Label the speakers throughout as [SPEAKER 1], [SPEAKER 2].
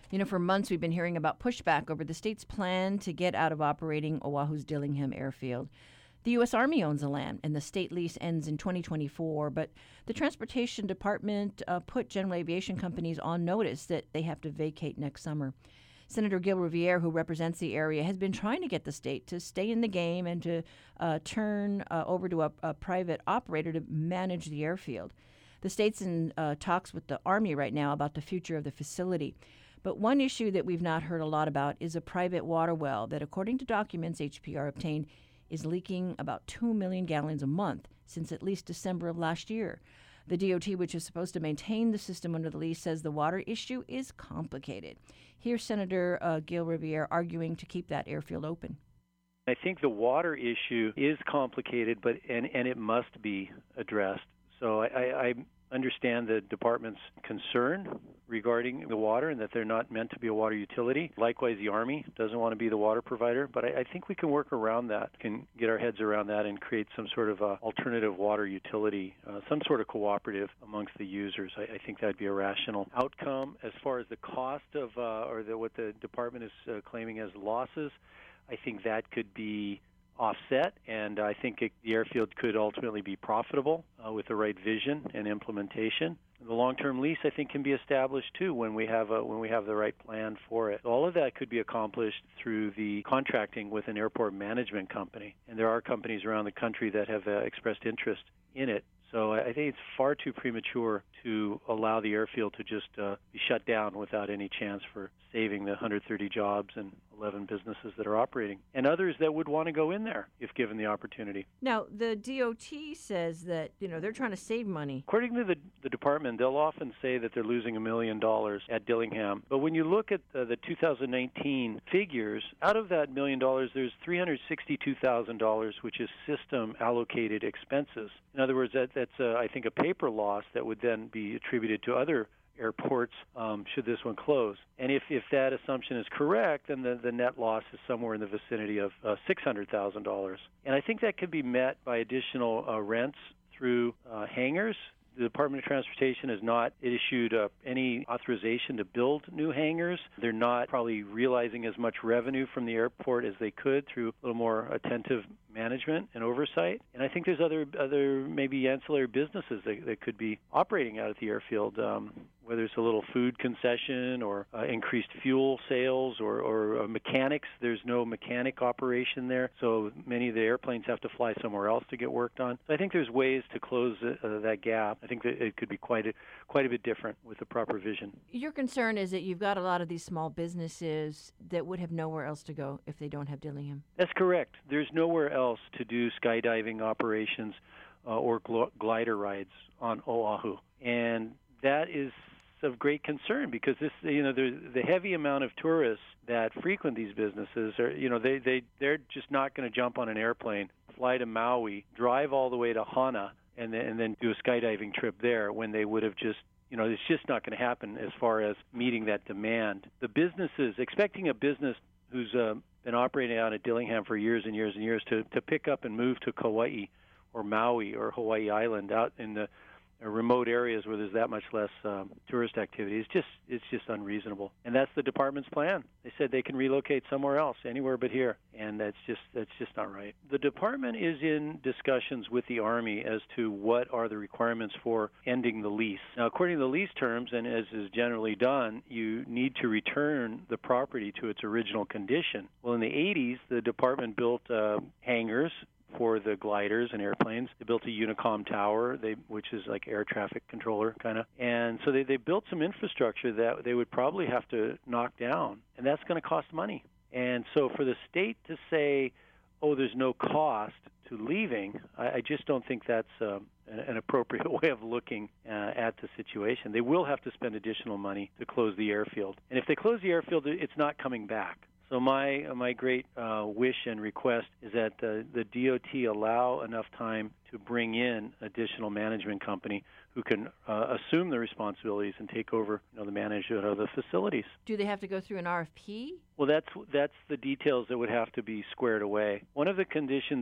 [SPEAKER 1] For months we've been hearing about pushback over the state's plan to get out of operating Oahu's Dillingham Airfield. The U.S. Army owns the land, and the state lease ends in 2024, but the Transportation Department put general aviation companies on notice that they have to vacate next summer. Senator Gil Riviere, who represents the area, has been trying to get the state to stay in the game and to turn over to a private operator to manage the airfield. The state's in talks with the Army right now about the future of the facility. But one issue that we've not heard a lot about is a private water well that, according to documents HPR obtained, is leaking about 2 million gallons a month since at least December of last year. The DOT, which is supposed to maintain the system under the lease, says the water issue is complicated. Here's Senator Gil Riviere arguing to keep that airfield open.
[SPEAKER 2] I think the water issue is complicated, but and it must be addressed. So I understand the department's concern regarding the water and that they're not meant to be a water utility. Likewise, the Army doesn't want to be the water provider, but I think we can work around that, can get our heads around that and create some sort of alternative water utility, some sort of cooperative amongst the users. I think that would be a rational outcome. As far as the cost of what the department is claiming as losses, I think that could be offset, and I think the airfield could ultimately be profitable with the right vision and implementation. The long-term lease, I think, can be established too when we have the right plan for it. All of that could be accomplished through the contracting with an airport management company, and there are companies around the country that have expressed interest in it. So I think it's far too premature to allow the airfield to just be shut down without any chance for saving the 130 jobs and 11 businesses that are operating, and others that would want to go in there if given the opportunity.
[SPEAKER 1] Now, the DOT says that, they're trying to save money.
[SPEAKER 2] According to the department, they'll often say that they're losing $1 million at Dillingham. But when you look at the 2019 figures, out of that $1 million, there's $362,000, which is system allocated expenses. In other words, that's I think, a paper loss that would then be attributed to other airports should this one close. And if that assumption is correct, then the net loss is somewhere in the vicinity of $600,000. And I think that could be met by additional rents through hangars. The Department of Transportation has not issued any authorization to build new hangars. They're not probably realizing as much revenue from the airport as they could through a little more attentive management and oversight. And I think there's other maybe ancillary businesses that could be operating out at the airfield, whether it's a little food concession or increased fuel sales or mechanics. There's no mechanic operation there, so many of the airplanes have to fly somewhere else to get work done. So I think there's ways to close that gap. I think that it could be quite a bit different with the proper vision.
[SPEAKER 1] Your concern is that you've got a lot of these small businesses that would have nowhere else to go if they don't have Dillingham.
[SPEAKER 2] That's correct. There's nowhere else to do skydiving operations or glider rides on Oahu, and that is of great concern because the heavy amount of tourists that frequent these businesses are they're just not going to jump on an airplane, fly to Maui, drive all the way to Hana, and then do a skydiving trip there when they would have just it's just not going to happen as far as meeting that demand. The businesses, expecting a business who's been operating out at Dillingham for years and years and years to pick up and move to Kauai or Maui or Hawaii Island out in the remote areas where there's that much less tourist activity, it's just unreasonable. And that's the department's plan. They said they can relocate somewhere else, anywhere but here, and that's just not right. The department is in discussions with the Army as to what are the requirements for ending the lease. Now, according to the lease terms, and as is generally done, you need to return the property to its original condition. Well, in the 80s, the department built hangars for the gliders and airplanes. They built a Unicom tower, which is like air traffic controller kind of. And so they built some infrastructure that they would probably have to knock down, and that's going to cost money. And so for the state to say, oh, there's no cost to leaving, I just don't think that's an appropriate way of looking at the situation. They will have to spend additional money to close the airfield. And if they close the airfield, it's not coming back. So my great wish and request is that the DOT allow enough time to bring in additional management company who can assume the responsibilities and take over the management of the facilities.
[SPEAKER 1] Do they have to go through an RFP?
[SPEAKER 2] Well, that's the details that would have to be squared away. One of the concerns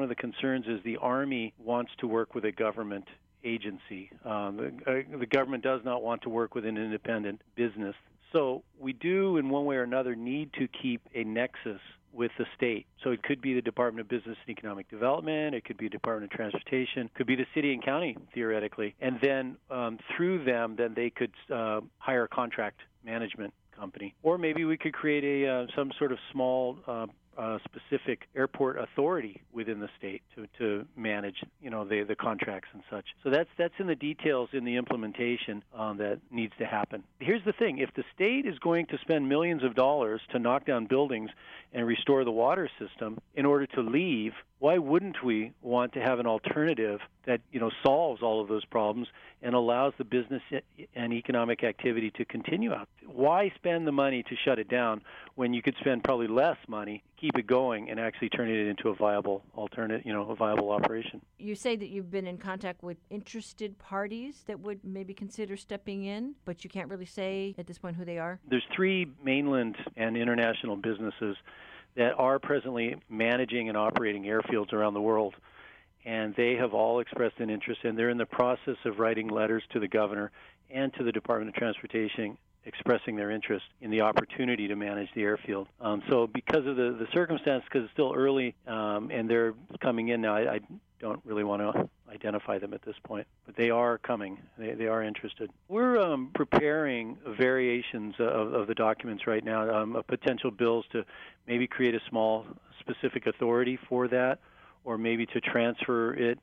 [SPEAKER 2] is the Army wants to work with a government agency. The government does not want to work with an independent business. So we do, in one way or another, need to keep a nexus with the state. So it could be the Department of Business and Economic Development, it could be Department of Transportation, it could be the city and county, theoretically. And then through them, then they could hire a contract management company. Or maybe we could create some sort of small specific airport authority within the state to manage, the contracts and such. So that's in the details in the implementation that needs to happen. Here's the thing: if the state is going to spend millions of dollars to knock down buildings and restore the water system in order to leave, why wouldn't we want to have an alternative that solves all of those problems and allows the business and economic activity to continue out? Why spend the money to shut it down when you could spend probably less money, keep it going, and actually turn it into a viable alternate, a viable operation?
[SPEAKER 1] You say that you've been in contact with interested parties that would maybe consider stepping in, but you can't really say at this point who they are?
[SPEAKER 2] There's 3 mainland and international businesses that are presently managing and operating airfields around the world. And they have all expressed an interest, and they're in the process of writing letters to the governor and to the Department of Transportation expressing their interest in the opportunity to manage the airfield. So because of the circumstance, because it's still early and they're coming in now, I don't really want to identify them at this point. But they are coming. They are interested. We're preparing variations of the documents right now, of potential bills to maybe create a small specific authority for that, or maybe to transfer it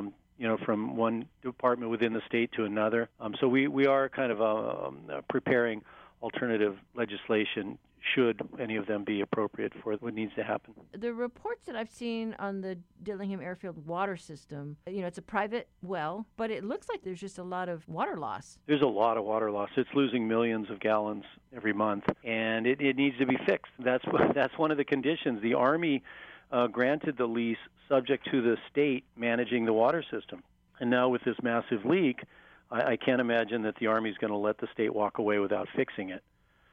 [SPEAKER 2] from one department within the state to another. So we are kind of preparing alternative legislation should any of them be appropriate for what needs to happen.
[SPEAKER 1] The reports that I've seen on the Dillingham Airfield water system, it's a private well, but it looks like there's just a lot of water loss.
[SPEAKER 2] There's a lot of water loss. It's losing millions of gallons every month, and it needs to be fixed. That's one of the conditions. The Army granted the lease subject to the state managing the water system. And now with this massive leak, I can't imagine that the Army is going to let the state walk away without fixing it.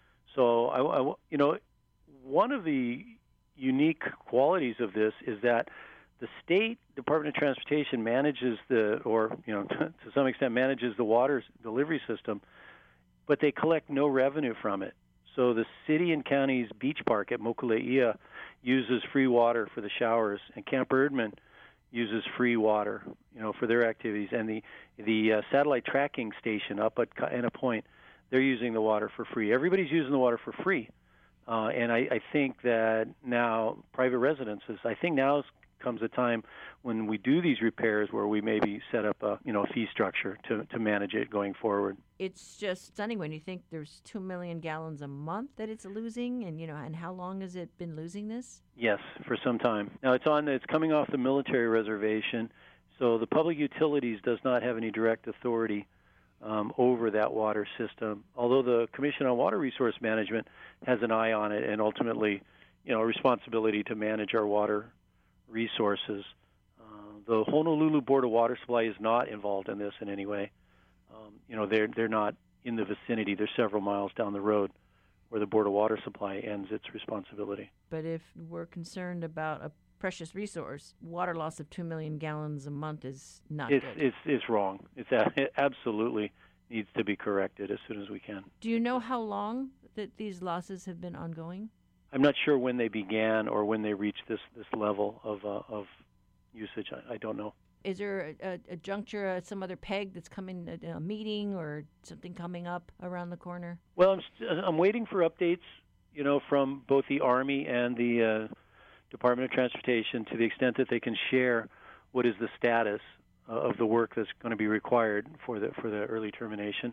[SPEAKER 2] So, one of the unique qualities of this is that the state Department of Transportation manages to some extent manages the water delivery system, but they collect no revenue from it. So the city and county's beach park at Mokuleia uses free water for the showers, and Camp Erdman uses free water, for their activities. And the satellite tracking station up at Kaena Point, they're using the water for free. Everybody's using the water for free. And I think that now private residences, now comes a time when we do these repairs where we maybe set up a fee structure to manage it going forward.
[SPEAKER 1] It's just stunning when you think there's 2 million gallons a month that it's losing, and how long has it been losing this?
[SPEAKER 2] Yes, for some time. Now it's coming off the military reservation, so the Public Utilities does not have any direct authority over that water system, although the Commission on Water Resource Management has an eye on it and ultimately, a responsibility to manage our water resources. The Honolulu Board of Water Supply is not involved in this in any way. They're not in the vicinity. They're several miles down the road where the Board of Water Supply ends its responsibility.
[SPEAKER 1] But if we're concerned about a precious resource, water loss of 2 million gallons a month is not good.
[SPEAKER 2] It's wrong. It absolutely needs to be corrected as soon as we can.
[SPEAKER 1] Do you know how long that these losses have been ongoing?
[SPEAKER 2] I'm not sure when they began or when they reached this level of usage. I don't know.
[SPEAKER 1] Is there a juncture, some other peg that's coming, a meeting or something coming up around the corner?
[SPEAKER 2] Well, I'm waiting for updates, from both the Army and the Department of Transportation to the extent that they can share what is the status of the work that's going to be required for the early termination.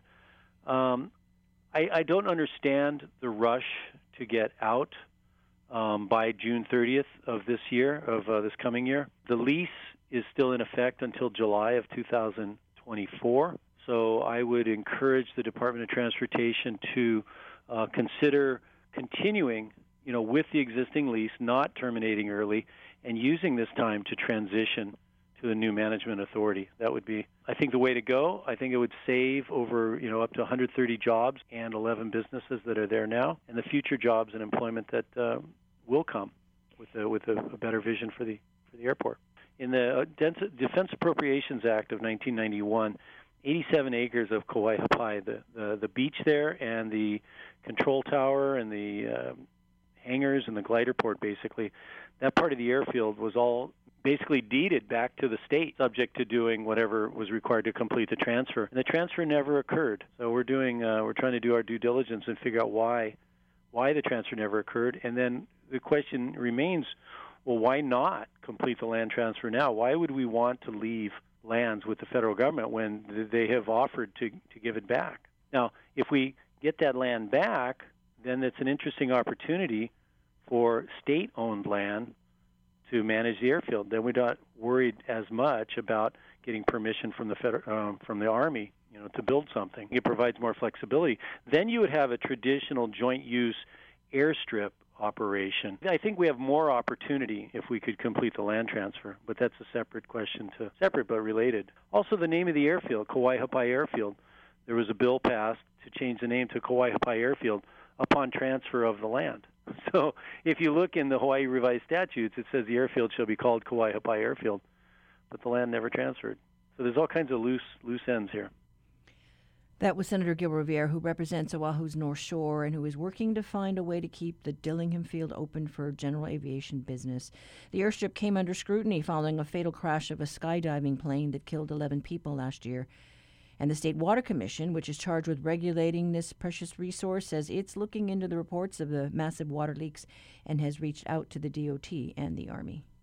[SPEAKER 2] I don't understand the rush to get out by June 30th of this year, of this coming year. The lease is still in effect until July of 2024. So I would encourage the Department of Transportation to consider continuing, with the existing lease, not terminating early, and using this time to transition to the new management authority. That would be, I think, the way to go. I think it would save over, up to 130 jobs and 11 businesses that are there now, and the future jobs and employment that will come with a better vision for the airport. In the Defense Appropriations Act of 1991, 87 acres of Kauai Hapai, the beach there and the control tower and the hangars and the glider port, basically. That part of the airfield was all basically deeded back to the state, subject to doing whatever was required to complete the transfer. And the transfer never occurred. So we're trying to do our due diligence and figure out why the transfer never occurred. And then the question remains, well, why not complete the land transfer now? Why would we want to leave lands with the federal government when they have offered to give it back? Now, if we get that land back, then it's an interesting opportunity for state-owned land to manage the airfield. Then we're not worried as much about getting permission from the Army, to build something. It provides more flexibility. Then you would have a traditional joint-use airstrip operation. I think we have more opportunity if we could complete the land transfer, but that's a separate question, separate but related. Also, the name of the airfield, Kauai Hapai Airfield. There was a bill passed to change the name to Kauai Hapai Airfield upon transfer of the land. So if you look in the Hawaii Revised Statutes, it says the airfield shall be called Kauai Hapai Airfield, but the land never transferred. So there's all kinds of loose ends here.
[SPEAKER 1] That was Senator Gil Riviere, who represents Oahu's North Shore and who is working to find a way to keep the Dillingham Field open for general aviation business. The airstrip came under scrutiny following a fatal crash of a skydiving plane that killed 11 people last year. And the State Water Commission, which is charged with regulating this precious resource, says it's looking into the reports of the massive water leaks and has reached out to the DOT and the Army.